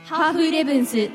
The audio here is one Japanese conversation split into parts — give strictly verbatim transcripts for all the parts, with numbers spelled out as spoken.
ハーフイレブンス。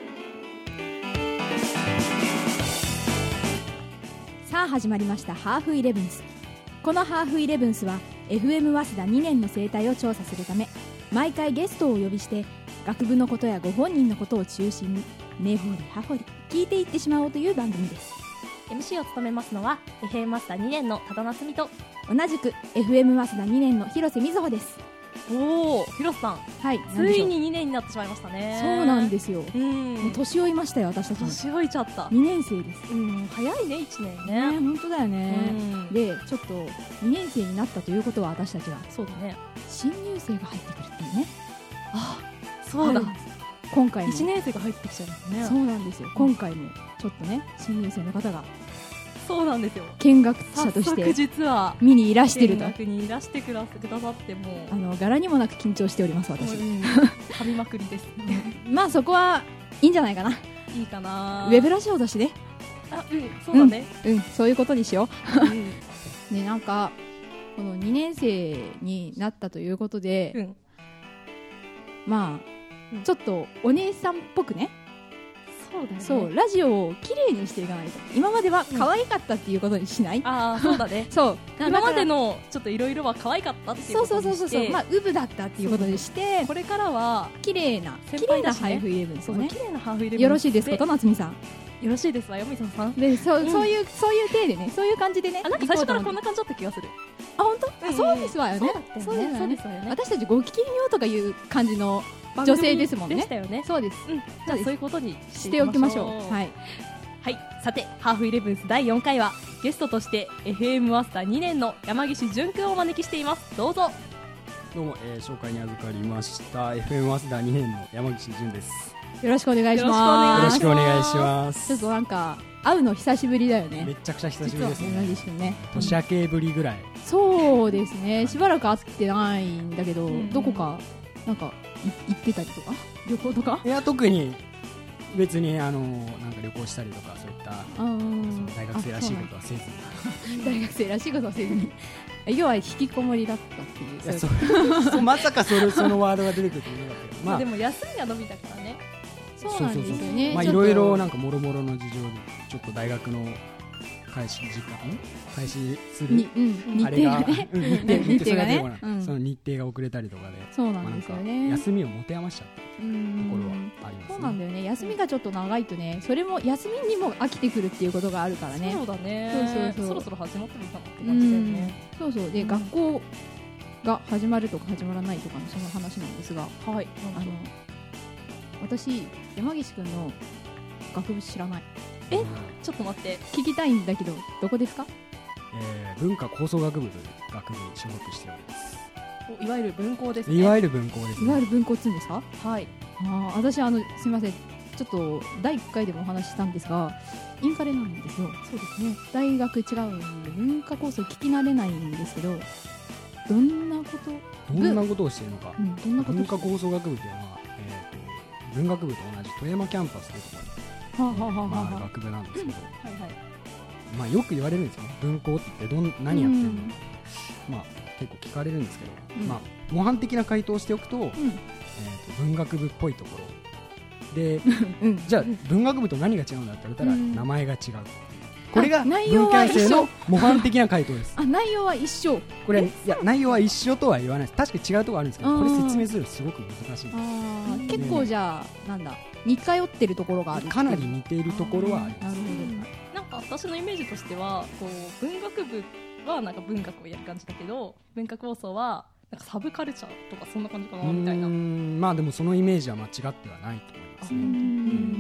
さあ始まりましたハーフイレブンス。このハーフイレブンスは エフエム 早稲田にねんの生態を調査するため、毎回ゲストをお呼びして学部のことやご本人のことを中心に根掘り葉掘り聞いていってしまおうという番組です。 エムシー を務めますのは エフエム 早稲田にねんの多田夏美と、 同じく エフエム 早稲田にねんの広瀬瑞穂です。 おお、広瀬さん、 はい、 ついににねんになってしまいましたね。 そうなんですよ、 うん、 もう年老いましたよ私たちも。 年老いちゃった。 にねん生です。 うん、早いねいちねんね。 ね、本当だよね、 うん、 でちょっとにねん生になったということは、私たちはそうだね、 新入生が入ってくるっていうね。 あ、そうだ、 今回もいちねん生が入ってきちゃいますね。 そうなんですよ、今回もちょっとね新入生の方がそうなんですよ、 見学者とし早速て実は見にいらしてると。 見学にいらしてくださってもうあの柄にもなく緊張しております私、 うん、噛みまくりですまあそこはいいんじゃないかな。 いいかな。 ウェブラジオだしね。 あ、うん、そうだね、 うん、うん、そういうことにしようんうね。なんかこのにねん生になったということで、 うん、 まあ、 うん、 ちょっとお姉さんっぽくね、 そうだよね、 そうラジオをきれいにしていかないと。今までは可愛かったっていうことにしない、 うん、ああそうだねそう今までのちょっといろいろは可愛かったっていうそうそうことにして、 そうそうそう、まあウブだったっていうことにして、 これからは綺麗な先綺麗輩だしねなハイフイレブンですね。 そう綺麗なハーフイレブンよろしいですかと夏美さん。 よろしいですわよみさんさん。 でそ、 うん、 そういうそういう体でね、そういう感じでね。 あ、なんか最初からこんな感じだった気がする。 あ、本当？あ、そうですわよね。 そうだったよね。 そうですそうですわよね。 私たちごきげんようとかいう感じの女性ですもんね。 でしたよね。 そうです。 うん。じゃあそういうことにしておきましょう。はい。 はい。さて、ハーフイレブンスだいよんかいはゲストとして エフエム 早稲田にねんの山岸淳君をお招きしています。どうぞ。 どうも、えー、紹介に預かりました エフエム 早稲田にねんの山岸淳です。 よろしくお願いします。 よろしくお願いします。 ちょっとなんか会うの久しぶりだよね。 めちゃくちゃ久しぶりですね。 山岸君ね。 年明けぶりぐらい。 そうですね。しばらく会ってないんだけど、 うん、 どこかなんか行ってたりとか、旅行とか。 いや特に別にあのなんか旅行したりとかそういった大学生らしいことはせずに。 大学生らしいことはせずに。要は引きこもりだったっていう。 いやそそまさかそれそのワードが出てくると思うかったけど、まあでも休みが伸びたからね。 そうなんですよね。 まあいろいろなんかもろもろの事情でちょっと大学の開始時間開始するあれが日程がね、その日程が遅れたりとかで、 そうなんですよね。 休みを持て余しちゃったところはありますね。 そうなんだよね。休みがちょっと長いとね、それも休みにも飽きてくるっていうことがあるからね。 そうだね。 そうそうそう。 そろそろ始まってもいいかなって感じだよね。 そうそう。で、学校が始まるとか始まらないとかのその話なんですが、 はい。 あの私山岸くんの学部知らない。 え、ちょっと待って、 聞きたいんだけど、どこですか？ えー、文化構想学部という学部に所属しております。 いわゆる文校ですね。 いわゆる文校ですね。 いわゆる文校って言うんですか？ はい。 あ、私あのすみません、ちょっとだいいっかいでもお話ししたんですが、インカレなんですよ。 そうですね。 大学違うんで文化構想聞き慣れないんですけど、どんなことどんなことをしているのか。 うん、どんなこと文化構想学部というのは、えー、と文学部と同じ富山キャンパスというところにはあはあはあはあ、 まあ、学部なんですけど、 はいはい、 まあ、よく言われるんですよね。文校ってどん何やってるの、うん、まあ、結構聞かれるんですけど、うん、まあ、模範的な回答をしておくと、うん、えー、と文学部っぽいところで、うん、じゃあ文学部と何が違うんだって言ったら、うん、名前が違う。これが文系生の模範的な回答です。 あ、内容は一緒。 これいや内容は一緒とは言わないです。確かに違うところあるんですけど、これ説明するのすごく難しいんです。 あ、結構じゃあなんだ似通ってるところがある。 かなり似ているところはあります。 なるほど。なんか私のイメージとしてはこう文学部はなんか文学をやる感じだけど、文化構想はなんかサブカルチャーとかそんな感じかなみたいな。 うーん、まあでもそのイメージは間違ってはないと思いますね。うん、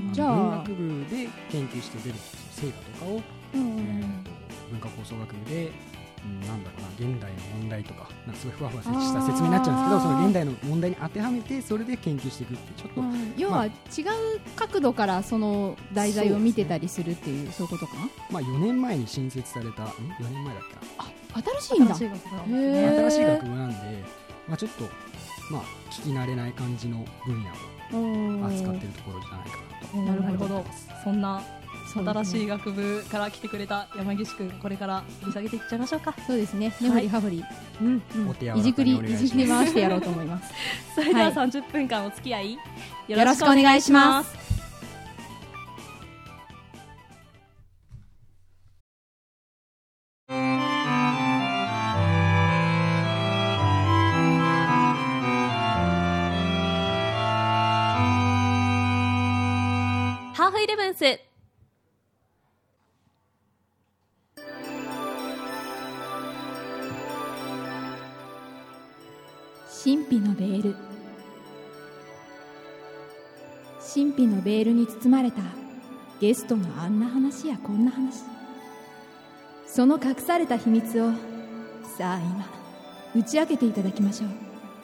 じゃあ文学部で研究して出る成果とかを、えー、と文化構想学部で、うん、なんだろうな、現代の問題とかなんかすごいふわふわした説明になっちゃうんですけど、その現代の問題に当てはめてそれで研究していくってちょっと、 要は違う角度からその題材を見てたりするっていう、そういうことかな。 まあよねんまえに新設された、んよねんまえだっけな、 あ、新しいんだ。 新しい学部なんですね。 新しい学部なんで、まあ、ちょっと、まあ、聞き慣れない感じの分野を扱っているところじゃないかなと。 なるほど。そんな新しい学部から来てくれた山岸くん、これから掘り下げていっちゃいましょうか。 そうですね、根掘り葉掘り、 うんうんお手柔らかにいじくりお願いしますいじくり回してやろうと思いますそれでははいさんじゅっぷんかんお付き合いよよろしくお願いします。 ハーフイレブンス。 神秘のベール、神秘のベールに包まれたゲストのあんな話やこんな話、その隠された秘密をさあ今打ち明けていただきましょう。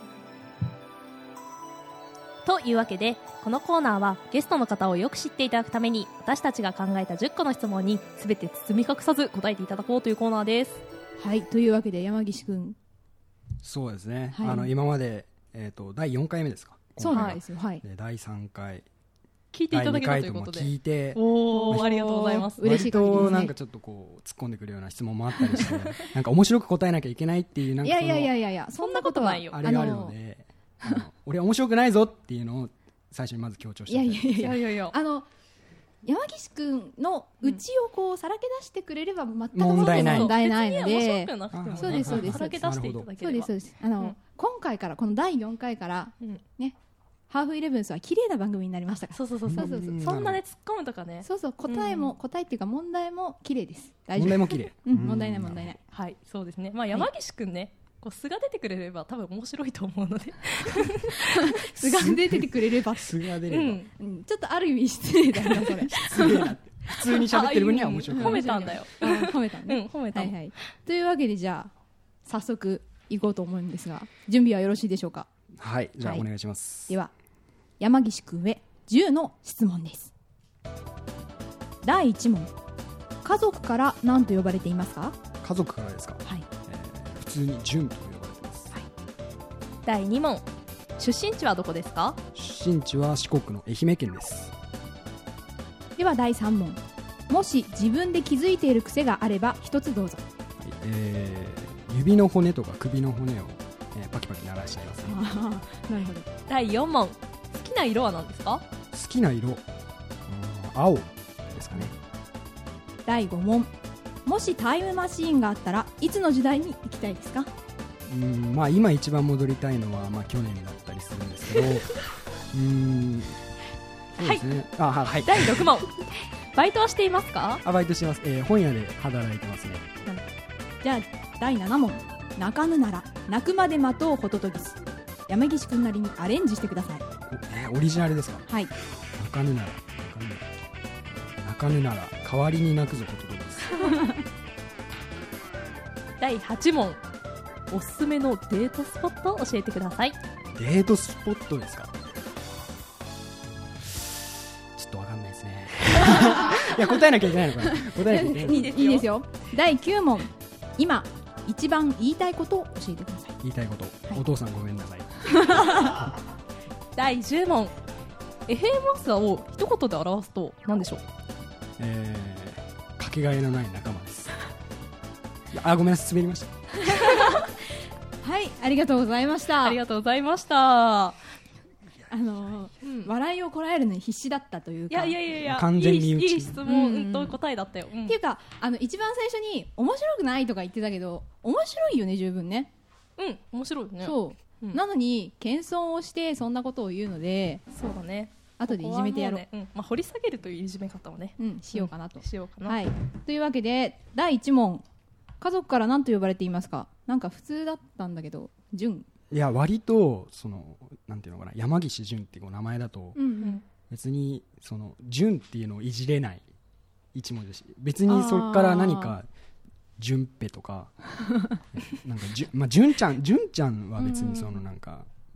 というわけで、このコーナーはゲストの方をよく知っていただくために、私たちが考えたじゅっこの質問に全て包み隠さず答えていただこうというコーナーです。 はい、というわけで山岸くん、 そうですね、 はいあの今まで、えー、とだいよんかいめですか。 そうなん今回ですよ、はい、 でだいさんかい聞いていただけただいにかいともということで、 聞いて、 おー、ありがとうございます。 嬉しい限りですね割となんかちょっとこう突っ込んでくるような質問もあったりしてなんか面白く答えなきゃいけないっていうなんかそのいやいやいやいやいや、そんなことはそんなことないよあれがあるので、あの俺は面白くないぞっていうのを最初にまず強調していやいやいやいやいやいやいや、 あの山岸くんのうちをこうさらけ出してくれれば全く問題ない問題ないの別に面で、 白くなくてもね、 そうですそうですさらけ出していただけそうれば。 ですそうです、あの、 うん今回からこのだいよんかいからうんね、ハーフイレブンスは綺麗な番組になりましたから、 そうそうそうそうそうそうそうそんなね突っ込むとかね。 そうそう、答えも、 うん答えっていうか問題も綺麗です。大丈夫。 問題も綺麗うん、問題ない問題ない。 はい、そうですね。まあ山岸くんね、こう素が出てくれれば多分面白いと思うので、 素が出ててくれれば、 素が出れば、 うん、 うん、ちょっとある意味失礼だなそれ。 失礼なって普通に喋ってる分には面白く褒ないめたんだよ。 あ褒めたうん、 ね。 褒めたの。 はいはい。というわけでじゃあ早速行こうと思うんですが、準備はよろしいでしょうか。 はい、じゃあはいお願いします。 では山岸くんへじゅうの質問です。だいいち問、家族から何と呼ばれていますか。 家族からですか。 はい。 えー普通に純と呼ばれてます。 だいに問、出身地はどこですか。 出身地は四国の愛媛県です。 ではだいさん問、もし自分で気づいている癖があれば一つどうぞ。 はいえー指の骨とか首の骨を、えーパキパキ鳴らしています、ね、 なるほど。 だいよん問、好きな色は何ですか。 好きな色、うん青ですかね。 だいご問、もしタイムマシーンがあったらいつの時代に行きたいですか。 うんまあ、今一番戻りたいのは、まあ、去年だったりするんですけどうんそうですね、あははいだいろく問、バイトはしていますか。 あバイトしてます、えー本屋で働いてますね。 じゃあだいなな問、泣かぬなら泣くまで待とうホトトギス。山岸くんなりにアレンジしてください。 おえーオリジナルですか。 はい。 泣かぬなら泣かぬなら泣かぬなら代わりに泣くぞことですだいはち問、おすすめのデートスポットを教えてください。 デートスポットですか。ちょっとわかんないですねいや答えなきゃいけないのかな答えなきゃいけないいいですよいいですよ。だいきゅう問、今一番言いたいことを教えてください。 言いたいこと、 いお父さんごめんなさいだいじゅう問、エフエム マスターを一言で表すと何でしょう。 えー、かけがえのない仲間ですいやあごめんなさい滑りました。 はい、ありがとうございました。 ありがとうございました。 あのーうん笑いをこらえるのに必死だったというか。 いやいやいやいや、 完全にいい身内いい質問、 うんうんと答えだったよ。うんっていうか、あの一番最初に面白くないとか言ってたけど、面白いよね十分ね。 うん、面白いね。 そう、 うんなのに謙遜をしてそんなことを言うので、 そうだね。 後でいじめてやろう。 ここはもね、うん、まあ掘り下げるといういじめ方をね、 うん、しようかなと。 しようかな。 はい。というわけでだいいち問、家族から何と呼ばれていますか。なんか普通だったんだけど、純。 いや割とそのなんていうのかな、山岸純っていう名前だとうんうん。 別にその純っていうのをいじれない一文字だし、別にそこから何か純平とかなんかじゅ、まあ、純ちゃん純ちゃんは別にそのなんか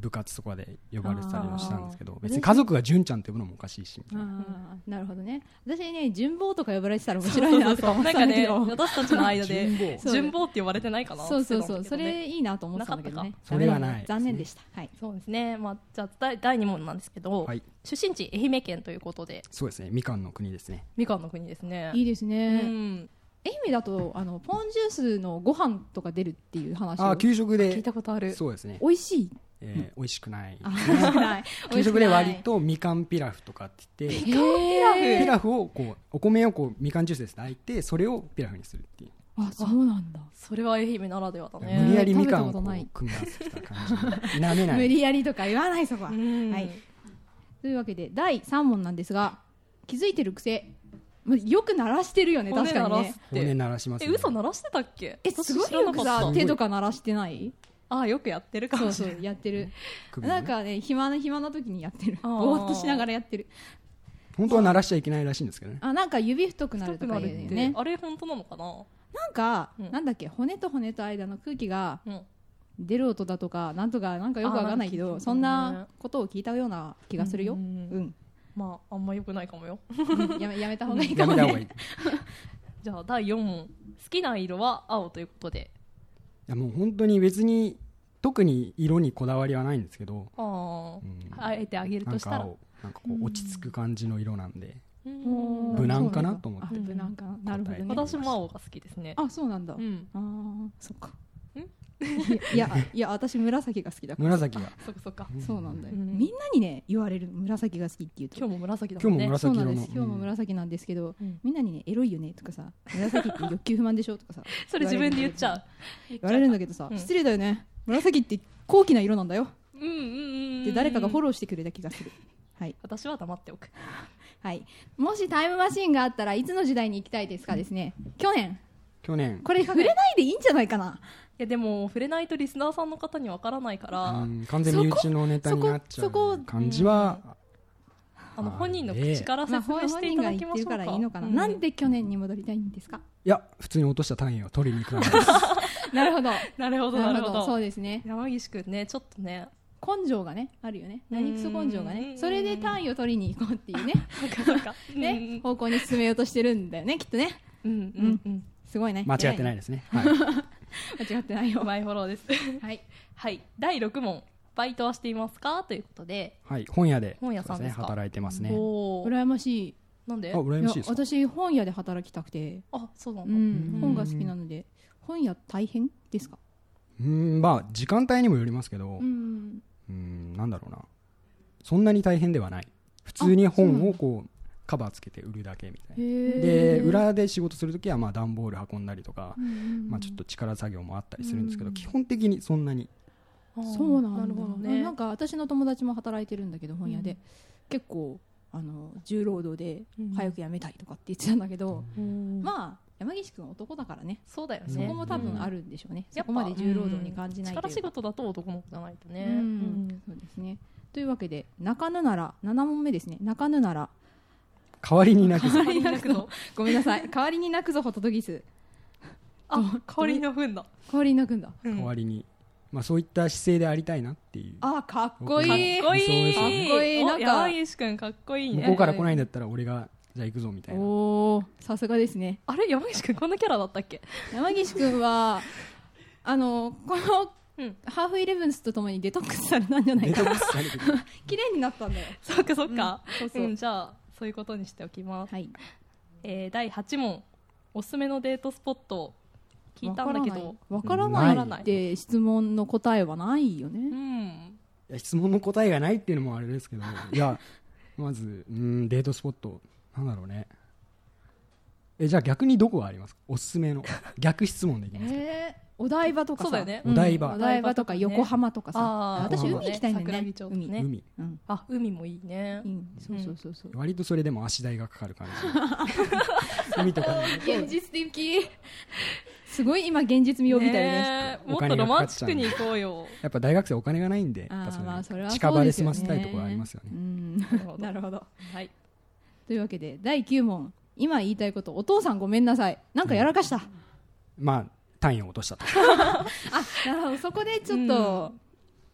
部活とかで呼ばれてたりはしたんですけど、別に家族が純ちゃんって呼ぶのもおかしいしみたいな。 あなるほどね。私ね純坊とか呼ばれてたら面白いなとか思ってたんだけど、 なんかね私たちの間で純坊純坊って呼ばれてないかな。 そうそうそう、それいいなと思ってたんだけどね。 それはない、 残念でした。はい。 そうですね。まあじゃあだいだいに問なんですけど、 はい、 出身地愛媛県ということで。 そうですね、みかんの国ですね。 みかんの国ですね。 いいですね。 うん、 愛媛だとあのポンジュースのご飯とか出るっていう話をあ給食で聞いたことある。 そうですね。 美味しい。 えー、美味しくないあ美味しくない給食で割とみかんピラフとかって言ってみかんピラフピラフをこうお米をこうみかんジュースで炊いてそれをピラフにするっていう。 あそうなんだ。 それは愛媛ならではだね。 無理やりみかんをこう食べたことない組み合わせてた感じ否めない無理やりとか言わないそこは。 うんはい。というわけでだいさん問なんですが、気づいてる癖、まよく鳴らしてるよね。確かにね。 骨鳴らしますね。 え嘘鳴らしてたっけ？ えすごいよくさ手とか鳴らしてない？ あよくやってるかそうそもしれないうやってる。 首ねなんかね暇な暇な時にやってる。 あーぼーっとしながらやってる。 本当は鳴らしちゃいけないらしいんですけどね。 あなんか指太くなるとか太くなるって、 言うよね。 あれ本当なのかな。 なんか、 うんなんだっけ骨と骨と間の空気がうん出る音だとかなんとかなんかよくわかんないけど、 あなんか聞いたそんなことを聞いたような気がするよ。 ううんん、 まああんま良くないかもよ。 うんやめやめた方がいいかもやめた方がいい。 ね。 いじゃあだいよん問、好きな色は青ということで。 やもう本当に別に特に色にこだわりはないんですけど、 ああ、 うんあえてあげるなんとしたら。 か青なんかこう落ち着く感じの色なんで、 うん無難かなと思ってあ無難かな。なるほどね。 私も青が好きですね。 あそうなんだ。 うんあーそっか。いやいや私紫が好きだから。 紫がそっかそっか。 そうなんだよ。 うんみんなにね言われる紫が好きって言うと。 今日も紫だ今もんね。 日も紫色のそうなんです。今日も紫なんですけど、 うんみんなにねエロいよねとかさ、紫って欲求不満でしょとかさ、 それ自分で言っちゃう。 言われるんだけどさ、 うん失礼だよね。紫って高貴な色なんだよ。 うんうんうんうん。 で誰かがフォローしてくれた気がする。はい私は黙っておく。 はい。もしタイムマシーンがあったらいつの時代に行きたいですかですね。去年。 去年これ触れないでいいんじゃないかな。 いやでも触れないとリスナーさんの方にわからないから、 うん完全に身内のネタになっちゃそこう感じはあの本人のええ口からまあ説明本していただ人が言ってるきましょうか。 からいいのかな。 うんなんで去年に戻りたいんですか。 いや普通に落とした単位を取りに行くなんですなるほど。 なるほどなるほど。 そうですね。 山岸くんねちょっとね。 根性がねあるよね。何クソ根性がうんね。それで単位を取りに行こうっていうね。 そっかそっか。 ね方向に進めようとしてるんだよねきっとね。 うんうんうん。 すごいね。 間違ってないですね、はい、 間違ってないよ。 マイフォローです。 はい。 はい。だいろく問。バイトはしていますかということで。 はい、本屋で本屋さんですかそうね働いてますね。 おお。 羨ましい。 なんで？ あ羨いやましいですか。 私本屋で働きたくて、 あそうなんうだ。 ん、本が好きなので本屋大変ですか。 うんまあ時間帯にもよりますけど、 うん。 うんなんだろうなそんなに大変ではない。普通に本をこうカバーつけて売るだけみたいな。で裏で仕事するときはまあ段ボール運んだりとか、まあ、ちょっと力作業もあったりするんですけど、 うん基本的にそんなに。 あーそうなんだ。 なるほどね。 なんか私の友達も働いてるんだけど本屋で、 うん結構あの重労働でうん早く辞めたいとかって言ってたんだけど、 うんまあ山岸君男だからね、 そうだよね。 そこも多分あるんでしょうね。 やっぱそこまで重労働に感じないというか。 力仕事だと男の子じゃないとね。 うんうんそうですね。というわけで泣かぬならなな問目ですね。泣かぬなら代わりになく代わりに泣くぞ。ごめんなさい。代わりに泣くぞホトトギス。 あ代わりのふんだ。 代わりに泣くんだ。 うん代わりに、まあ、そういった姿勢でありたいなっていう。 あかっこいい。 かっこいい。 そうですかっこいいおなんか山岸くんかっこいいね。 向こうから来ないんだったら俺がじゃあ行くぞみたいな。 おおさすがですね。 あれ山岸くんこんなキャラだったっけ？ 山岸君はあのこのうん。 ハーフイレブンスとともにデトックスされたんじゃないかな。 デトックスされてくる綺麗になったんだよ。 そっかそっか。 うんそうそううんじゃあそういうことにしておきます。 はい。 えーだいはち問。おすすめのデートスポット聞いたんだけど。 わからなないいって質問の答えはないようね。 ん。 いや質問の答えがないっていうのもあれですけどいやまずうんデートスポットなんだろうね。えじゃあ逆にどこがありますかおすすめの逆質問でいきますか、 えーお台場とかさ。 そうだよね。 お台場お台場とか横浜とかさ。 あー私横浜海行きたいんだよ桜ね。海。 木町とかね海うん。 あ海もいいね。 うんそうそうそうそう。 割とそれでも足代がかかる感じ海とかに現実的。すごい今現実味を帯びたよね。 ねえもっとロマンチックに行こうよ。 やっぱ大学生お金がないんであーやっぱそれまあそれはそうですよね。 近場で済ませたいところありますよね。 うん。 なるほどなるほど。 はい。 というわけでだいきゅう問。今言いたいことお父さんごめんなさい。なんかやらかした。 まあ単位を落としたとあ、なるほど。そこでちょっと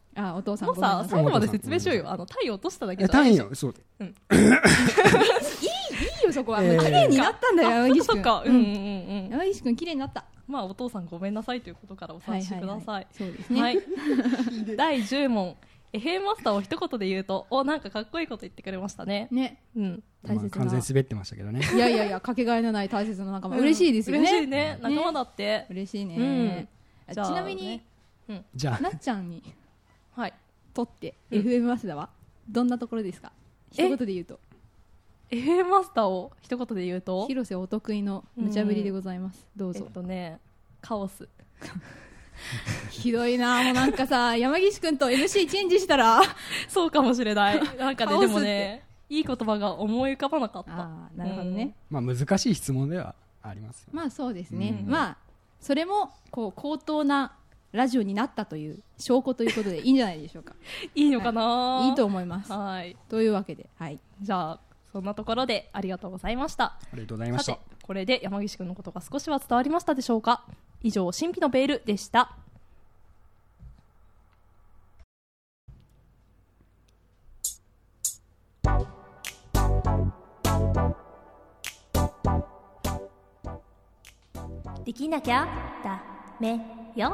あ、お父さんもうごめんなさい。 さ最後まで説明しようよ。あの単位落としただいやけじゃないでしょ。 単位よ、そういいよそこは。 えー綺麗になったんだよ、山岸君。 そっか。うんうんうんうん。 山岸君綺麗になった。 まあお父さんごめんなさいということからお察しください。 そうですね。 はい。だいじゅう問。エフエム マスターを一言で言うと、お、なんかかっこいいこと言ってくれましたね。 ね、 うん。 大切な。 まあ完全に滑ってましたけどね。 いやいやいや、かけがえのない大切な仲間、嬉しいですよね。 嬉しいね。仲間だって。 嬉しいね。 うんちじゃあなみにね、うん。 じゃあなっちゃんにはい。 とってうんエフエム 早稲田はどんなところですか？一え言で言うと。 エフエム マスターを一言で言うと、 広瀬お得意の無茶ぶりでございます。どうぞえっ。とね、カオス。 ひどいな、もうなんかさ、山岸くんと エムシー チェンジしたら。 そうかもしれない。なんかね、でカオスってもね、いい言葉が思い浮かばなかった。 ああ、なるほどね。 まあ難しい質問ではありますよ。 まあそうですね。 うんまあ、それも、こう、高等なラジオになったという証拠ということでいいんじゃないでしょうか。 いいのかな、 いいと思います。 はい。 というわけで、はい。 じゃあ、そんなところでありがとうございました。 ありがとうございましたさて。、これで山岸くんのことが少しは伝わりましたでしょうか。以上、神秘のベールでした。できなきゃダメよ。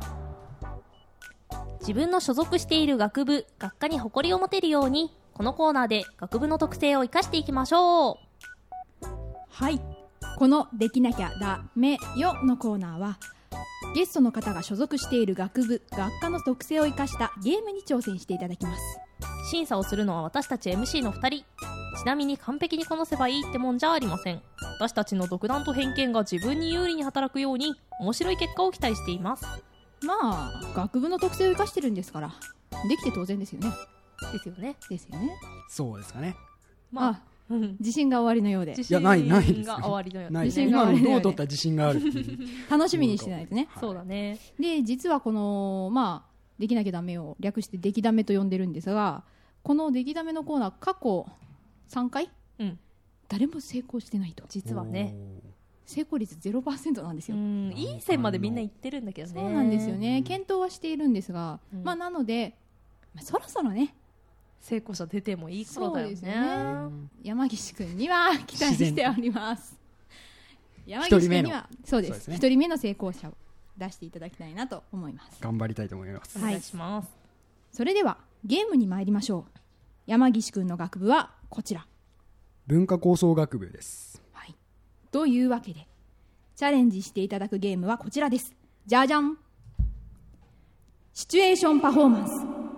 自分の所属している学部、学科に誇りを持てるように、このコーナーで学部の特性を生かしていきましょう。 はい。このできなきゃダメよのコーナーは、ゲストの方が所属している学部、学科の特性を生かしたゲームに挑戦していただきます。 審査をするのは私たち エムシー のふたり。ちなみに完璧にこなせばいいってもんじゃありません。私たちの独断と偏見が自分に有利に働くように面白い結果を期待しています。 まあ、学部の特性を生かしてるんですから、できて当然ですよね。 ですよね。 ですよね。 そうですかね。 まあ、 あ、 うん自信が終わりのようで、 いやないないですよが終わりのようない自信が今のあるよねどう取った自信があるっていう。 楽しみにしてないとね。 そうだね。 で、実はこの、まあ、できなきゃダメを略してできダメと呼んでるんですが、このできダメのコーナー、過去さんかいうん。 誰も成功してないと。 実はね。 成功率 ゼロパーセント なんですうよ。 ん、いい線までみんな言ってるんだけどね。 そうなんですよね。検討はしているんですが、 うんまあなので、まあ、そろそろね、 成功者出てもいい頃だよね。 そうですよね山岸くんには期待しております。山岸くんにはそうです。 そうですね一人目の成功者を出していただきたいなと思います。 頑張りたいと思います。 お願いします。 それではゲームに参りましょう。山岸くんの学部はこちら。 文化構想学部です。 はい。というわけで、チャレンジしていただくゲームはこちらです。じゃじゃん。シチュエーションパフォーマンス。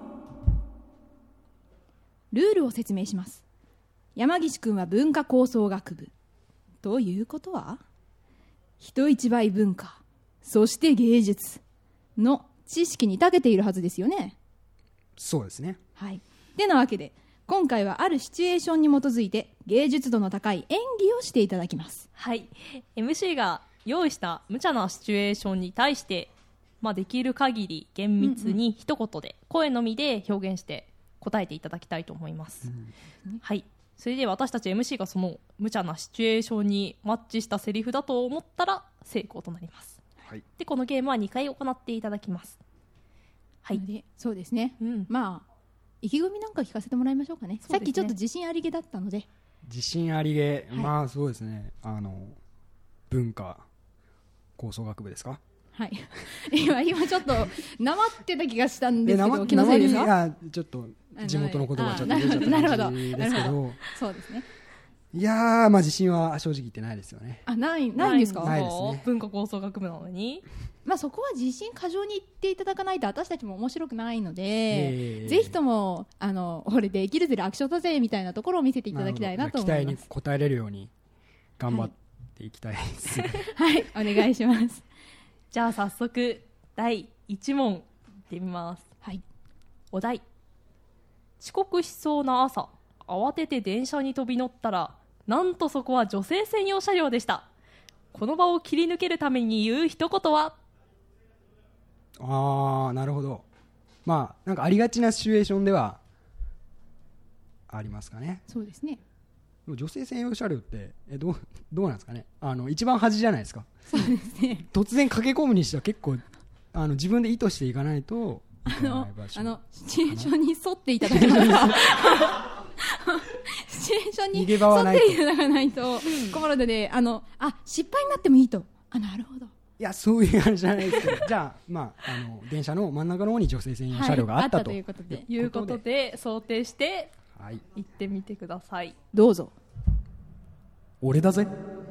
ルールを説明します。山岸くんは文化構想学部。ということは、人一倍文化、そして芸術の知識に長けているはずですよね。 そうですね。 はい。てなわけで、今回はあるシチュエーションに基づいて芸術度の高い演技をしていただきます。 はい。エムシー が用意した無茶なシチュエーションに対して、まあ、できる限り厳密に一言で、声のみで表現して答えていただきたいと思います。うん、はい。それで私たち エムシー がその無茶なシチュエーションにマッチしたセリフだと思ったら成功となります。 はい。 で、このゲームはにかい行っていただきます。はい。 でそうですね。 うん、 まあ、意気込みなんか聞かせてもらいましょうかね。 そうですね。 さっきちょっと自信ありげだったので。 自信ありげ、 はい、 まあそうですね。あの、文化構想学部ですか。 はい。今、今ちょっと、なまってた気がしたんですけど、気のせいせいですか？ いや、ちょっと、地元の言葉がちょっと出ちゃった感じですけど。 そうですね。 いやー、まあ自信は正直言ってないですよね。 あ、ない、ないんですか？ ないですね。 文化構想学部なのに。 まあそこは自信過剰に言っていただかないと私たちも面白くないので、ぜひとも、あの、俺できるぜ楽勝だぜみたいなところを見せていただきたいなと思います。 期待に応えれるように頑張っていきたいです。 はい、はい、お願いします。 じゃあ早速だいいち問いってみます。 はい。 お題。遅刻しそうな朝、慌てて電車に飛び乗ったら、なんとそこは女性専用車両でした。この場を切り抜けるために言う一言は？ ああ、なるほど。まあなんかありがちなシチュエーションではありますかね。 そうですね。 女性専用車両ってえどうどうなんですかね。あの一番端じゃないですか。 そうですね。 突然駆け込むにしては結構あの自分で意図していかないとあの見てない場所あのシチュエーションに沿っていただけますかシチュエーションに逃げ場はないと沿っていただかないと困るので、あのあ失敗になってもいいと。あ、なるほど。 いやそういう感じじゃないですけどじゃあ、まあ、あの電車の真ん中の方に女性専用車両があったと、 はい、あったということでいうことで想定してはい、 行ってみてください。 どうぞ。 俺だぜ。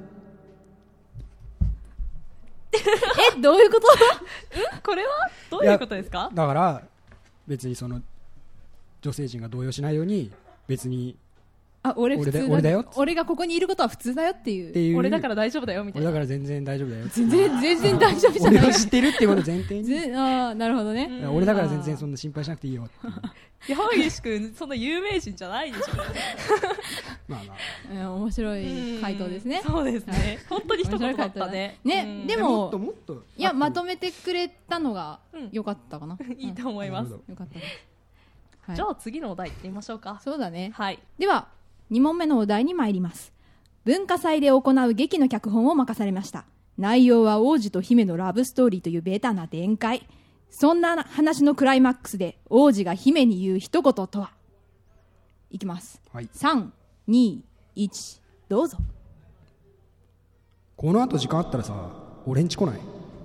え、どういうことこれはどういうことですか？ だから別にその女性陣が動揺しないように別にあ、俺普通だ俺だ俺だよ俺がここにいることは普通だよっていう。 っていう俺だから大丈夫だよみたいな。 俺だから全然大丈夫だよ全然全然大丈夫じゃない。 俺を知ってるっていうことを前提にぜあーなるほどね。 うん俺だから全然そんな心配しなくていいよっていう山岸君そんな有名人じゃないでしょ。 まあまあうん面白い回答ですね。 そうですね。本当に一言だったね。 ね、 うんでもっとももっといやまとめてくれたのがうん良かったかな。 いいと思います。 なるよかったです。はいじゃあ次のお題いってみましょうか。 そうだね。 はい。 ではに問目のお題に参ります。文化祭で行う劇の脚本を任されました。内容は王子と姫のラブストーリーというベタな展開。そんな話のクライマックスで王子が姫に言う一言とは。いきます。 はいさん、に、いちどうぞ。 この後時間あったらさ俺んち来ない？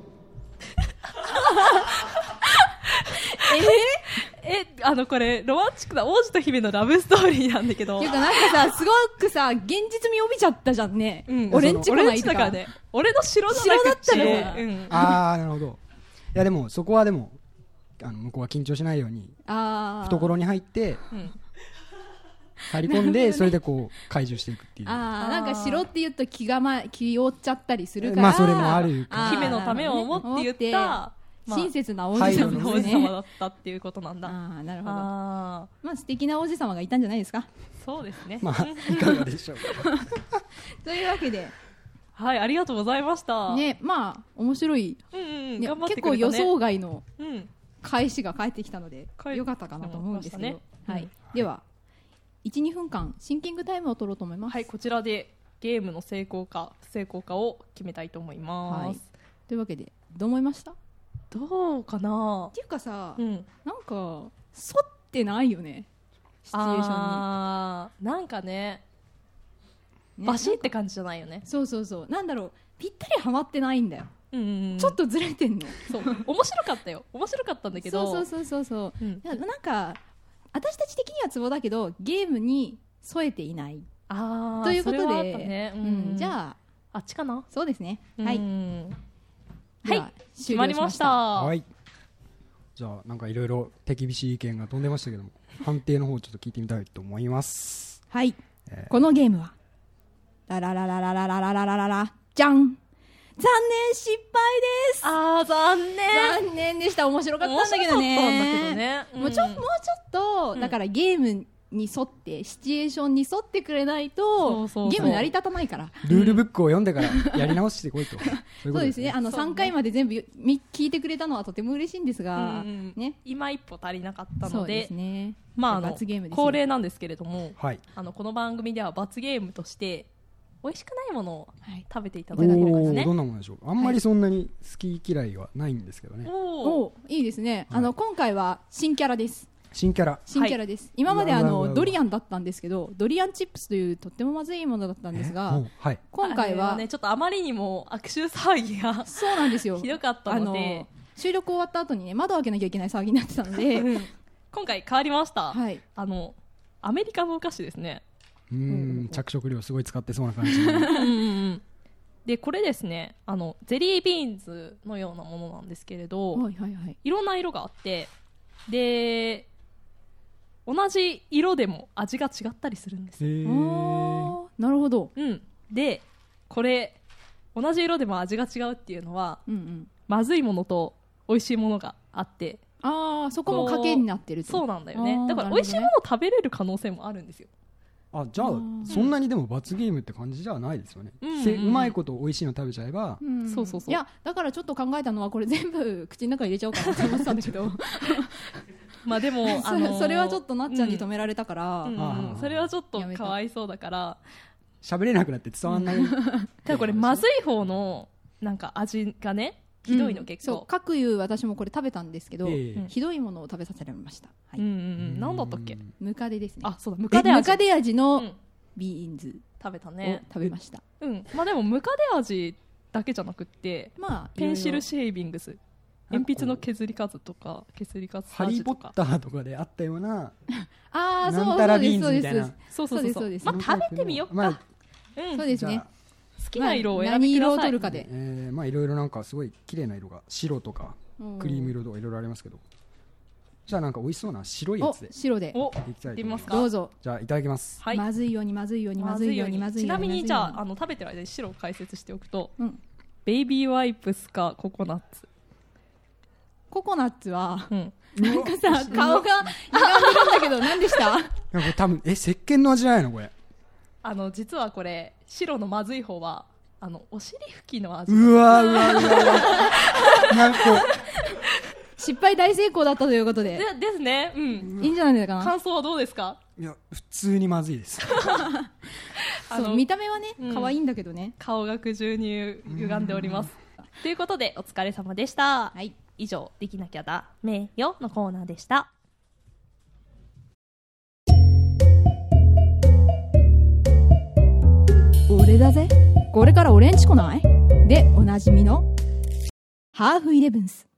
え、あのこれロマンチックな王子と姫のラブストーリーなんだけど。 っていうかなんかさすごくさ現実味帯びちゃったじゃんね。 うん俺んち来俺なんいとかちだからね。俺の城じゃなくて。 城だったのうんああなるほど。いやでもそこはでもあの向こうは緊張しないようにあー懐に入ってうん入り込んでそれでこう解除していくっていう。 あーなんか城って言うと気が、ま、気負っちゃったりするから、 まあそれもあるあー姫のためを思って言った、まあ親切な王子配慮様のですね。 王子様だったっていうことなんだ。 あーなるほど。 あまあ素敵な王子様がいたんじゃないですか。 ーそうですね。 まあいかがでしょうか。 というわけではい、ありがとうございました。 ね、まあ面白い、 うんうん、 ね頑張って結構予くれたね。 想外のうん、 返しが返ってきたので返よかったかなと思うんですけど、 してまはいしたねでは、いち、にふんかんシンキングタイムを取ろうと思います。 はい、こちらでゲームの成功か不成功かを決めたいと思います。 はいというわけでどう思いました？っどうかな。 ていうかさ、 うん、 なんか沿ってないよねシチュエーションに。 あーなんかね、 ねバシッって感じじゃないよね。 そうそうそう、なんだろう、ぴったりはまってないんだよ、 うんうんうん、 ちょっとずれてんの。 そう面白かったよ。面白かったんだけど、 そうそうそうそうそう、 うんいやなんか私たち的にはツボだけどゲームに添えていないあーということで、 それはあったね。 うん、じあゃああっちかな。 そうですね、はい、 うんではい、決まりました。 はい。じゃあなんかいろいろ手厳しい意見が飛んでましたけども判定の方ちょっと聞いてみたいと思います。 はい、 えーこのゲームはララララララララララララじゃん、残念失敗です。 あー残念。 残念でした。面白かったんだけど面白かったんだねけどね。 もうちょもうちょっと、 うんだからゲームに沿ってシチュエーションに沿ってくれないそとうそうそうゲーム成り立たないから。 ルールブックを読んでからやり直してこいと。そういうことそうですね。あのそうねさんかいまで全部み聞いてくれたのはとても嬉しいんですうんが、 うんね。 今一歩足りなかったのそうでですね。 まああの罰ゲームですよ恒例なんですけれども、 はい。 あのこの番組では罰ゲームとして美味しくないものをはい。 食べていたおだければですねーどんなものでしょうか。あんまりそんなに好き嫌いはないんですけどね。 おおおいいですね。あの今回は新キャラです。 新キャラ。 新キャラです。今まであうわうわうわうわのドリアンだったんですけど、ドリアンチップスというとってもまずいものだったんですえがもう、はい。 今回はあれねちょっとあまりにも悪臭騒ぎがそうなんですよ。 ひどかったので、 収録終わった後にね窓開けなきゃいけない騒ぎになってたので、 うん今回変わりました。 はい。 あのアメリカのお菓子ですね。 うーうんん着色料すごい使ってそうな感じ。 うんうんうんでこれですね、あのゼリービーンズのようなものなんですけれど、 はいはいはい。 いろんな色があって、で同じ色でも味が違ったりするんですへよ。 あーーなるほど。 うん、でこれ同じ色でも味が違うっていうのはうんうん。 まずいものと美味しいものがあって、 ああそこも賭けになってると。 そうなんだよねあー。 だからなるほどね美味しいものを食べれる可能性もあるんですよ。 あじゃあうんそんなにでも罰ゲームって感じじゃないですよね。 うんせうまいこと美味しいの食べちゃえば。 うんそうそうそういやだからちょっと考えたのはこれ全部口の中に入れちゃおうかなと思ってたんだけどまあでもそあのーそれはちょっとなっちゃんに止められたから、 うんうんあーそれはちょっとやめたかわいそうだから、 喋れなくなって伝わんない。 ただこれまずい方のなんか味がねひどいのうん結構、 そう各有私もこれ食べたんですけど、 ええひどいものを食べさせられました、はい、 うんうんうんなんだったっけ。 ムカデですね。 あそうだムムカデ味ムカデ味うのんビーンズを食べたね食べました、 うんまあでもムカデ味だけじゃなくってまあペンシルいシェービングス鉛筆の削り数とか削り数ハリー・ポとかッターとかであったようなろいろああそうなんたらビーンズみたいなそうそうそうそうそうですまあ食べてみよっか、 まあうんそうですねじゃあ好きな色をまあ選びください、 何色を取るかで、 えーまあいろいろなんかすごい綺麗な色が白とかうんクリーム色とかいろいろありますけど、じゃあなんか美味しそうな白いやおつで白でおいきたいと思います。 行ってみますかどうぞ、 じゃあいただきます。 はいまずいようにまずいようにまずいようにまずいようにちなみにじゃああのの食べてる間に白を解説しておくと、 うん、 ベイビーワイプスかココナッツ、 ココナッツはうん、 なんかさ顔が歪んでるんだけど何でしたなんかこれ多分え石鹸の味じゃないのこれ。 あの実はこれ白のまずい方はあのお尻拭きの味。 うわうわうわうわなんかこ失敗大成功だったということででですね、うん、 いいんじゃないかな。 感想はどうですか。 ういや普通にまずいです。 あのそう見た目はねうん可愛いんだけどね、 顔が苦渋に歪んでおります。ということでお疲れ様でした。 はい、 以上できなきゃダメよのコーナーでした。 俺だぜこれから俺んち来ないでおなじみのハーフイレブンス。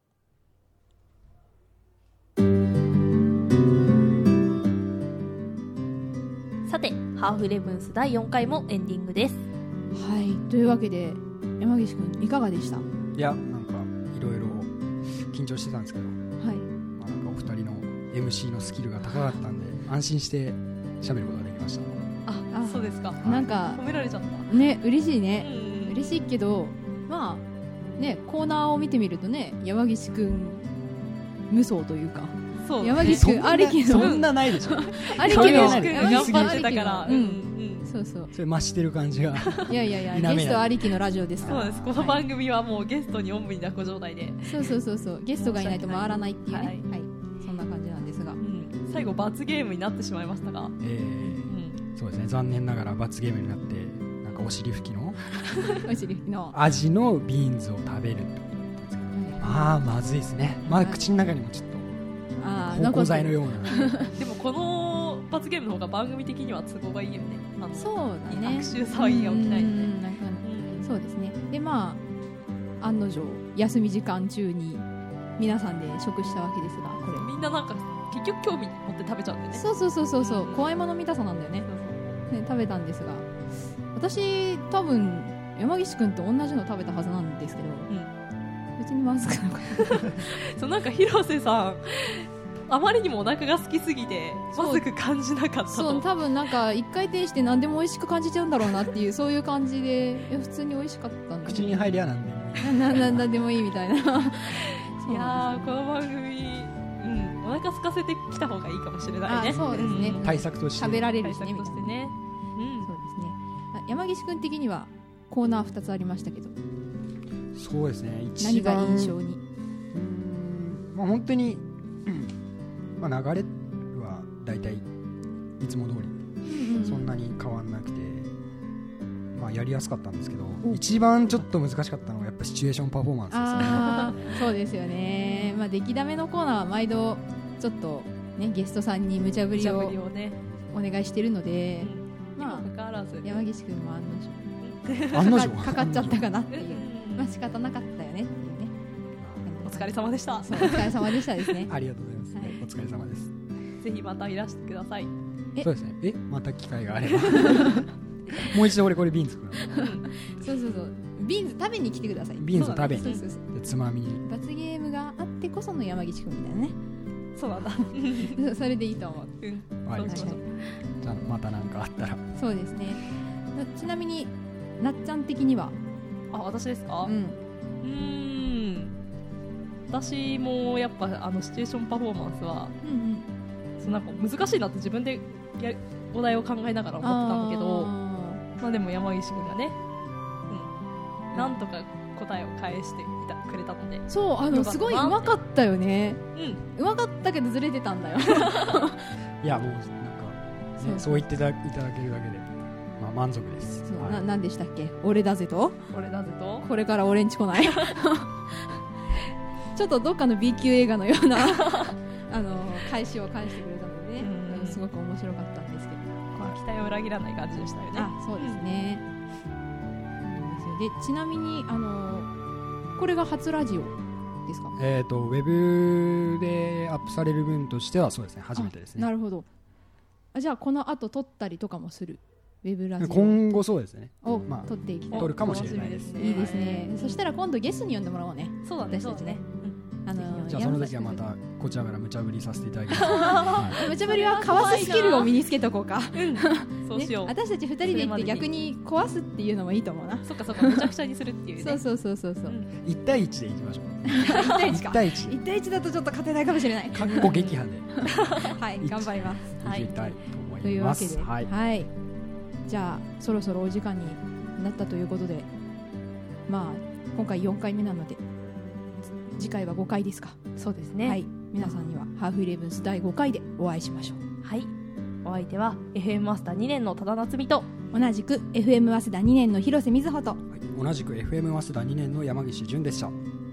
さてハーフイレブンスだいよんかいもエンディングです。 はいというわけで山岸くんいかがでした？ いやなんかいろいろ緊張してたんですけど、 はいまあ、なんかお二人の エムシー のスキルが高かったんで安心して喋ることができました。 ああそうですか。 なんか褒められちゃった。 ね嬉しいね、 うん嬉しいけどまあねコーナーを見てみるとね山岸くん無双というかそうね山岸くんありきのそんなないでしょ。 ありきそんなのない山岸くんが頑張ってたから、 ありきのうんうんそうそうそれ増してる感じが。 いやいやいや否めないゲストありきのラジオですからそうです。この番組はもうゲストにおんぶに抱っこ状態で、 そうそうそうそうゲストがいないと回らないっていうねはいはい、そんな感じなんですがうん、最後罰ゲームになってしまいましたが、 えーそうですね残念ながら罰ゲームになってなんかお尻拭きのお尻の味のビーンズを食べるってことだったんですけど、まあまずいですね。まだ口の中にもちょっあと芳香剤のような。 でもこの罰ゲームの方が番組的には都合がいいよね。あのそうだね悪臭騒ぎが起きない。 うんなんかうんそうですねでまあ案の定休み時間中に皆さんで食したわけですがこれみんななんか結局興味持って食べちゃうんだよね。 そうそうそうそうそう怖いもの見たさなんだよねね食べたんですが私多分山岸くんと同じの食べたはずなんですけどうん別にまずくなかったそうなんか広瀬さんあまりにもお腹が空きすぎてそうまずく感じなかったそうと。 多分なんか一回転して何でも美味しく感じちゃうんだろうなっていうそういう感じでいや普通に美味しかったんで口に入りゃなんでもいい。 なななんでもいいみたいなそうなんですいやーこの番組、うん、お腹空かせてきた方がいいかもしれないね。 あそうですねん対策として食べられる対策しねみたいなとしてね。 そうですねあ山岸くん的にはコーナーふたつありましたけどそうですね一何が番印象にうーんまあ本当に、うんまあ、流れは大体いつも通りそんなに変わんなくて、まあ、やりやすかったんですけどお一番ちょっと難しかったのはやっぱシチュエーションパフォーマンスですね。 あーそうですよね、まあ、出来だめのコーナーは毎度ちょっと、ね、ゲストさんに無茶ぶ無茶りをぶりをね。 お願いしてるので、 うん、にもまあかかわらず。 山岸君も案の案の定定かかかっちゃったかなっていううんまあ仕方なかったよねっていうねお疲れ様でした。 そうお疲れ様でしたですねありがとうございます、 はいお疲れ様です。 ぜひまたいらしてください。 えそうですねえまた機会があればもう一度俺これビーンズ作るそうそうそうビーンズ食べに来てくださいビーンズを食べにそうそうそうでつまみに罰ゲームがあってこその山岸君みたいなねそうなんだ。 そそれでいいと思ううん。 わかりましたそうしましょうじゃあまた何かあったらそうですねなちなみになっちゃん的にはあ、私ですか。 うんうーん。私もやっぱあのシチュエーションパフォーマンスはうんうんそのなんか難しいなって自分でやお題を考えながら思ってたんだけど、 あまあでも山岸君がね、うん、なんとか答えを返していたくれたので、 ーそうあよかったなのすごいうまかったよねうん、 うまかったけどずれてたんだよいやもうなんか、ね、 そうそう言っていただいただけるだけで、まあ、満足です。 そうはいななんでしたっけ俺だぜとこれだぜとこれから俺んち来ないちょっとどっかの B 級映画のようなあの返しを返してくれたのでね、うん、すごく面白かったんですけど、 まあ、期待を裏切らない感じでしたよね。 あ、そうですね、うん、でちなみにあのこれが初ラジオですか？ えーとウェブでアップされる分としてはそうですね、初めてですね。 なるほど。あ、じゃあこの後撮ったりとかもするウェブラジオ今後そうですねを、 まあ、 撮っていきたい、 撮るかもしれないです。 いいですね。そしたら今度ゲストに呼んでもらおうね。 そうだね、 私たちね、 うん、 あのじゃあその時はまたこちらから無茶ぶりさせていただきます、はい、無茶ぶりはかわすスキルを身につけとこうか、 うん、そうしよう、 ね、私たちふたりで行って逆に壊すっていうのもいいと思うな。 そっかそっか、むちゃくちゃにするっていうねそうそうそうそうそう、うん、 いち対いちでいきましょう。 いち対いちか。 いち対いち。 いち対いちだとちょっと勝てないかもしれない。 かっこ撃破ではい頑張ります。 はい、いきたいと思います。 というわけで、 はい、 はい、じゃあそろそろお時間になったということで、まあ今回よんかいめなので次回はごかいですか？ そうですね、 はい、皆さんにはハーフイレブンスだいごかいでお会いしましょう。 はい、お相手は エフエム マスターにねんの多田夏美と、 同じく エフエム 早稲田にねんの広瀬瑞穂と、はい、 同じく エフエム 早稲田にねんの山岸純でした。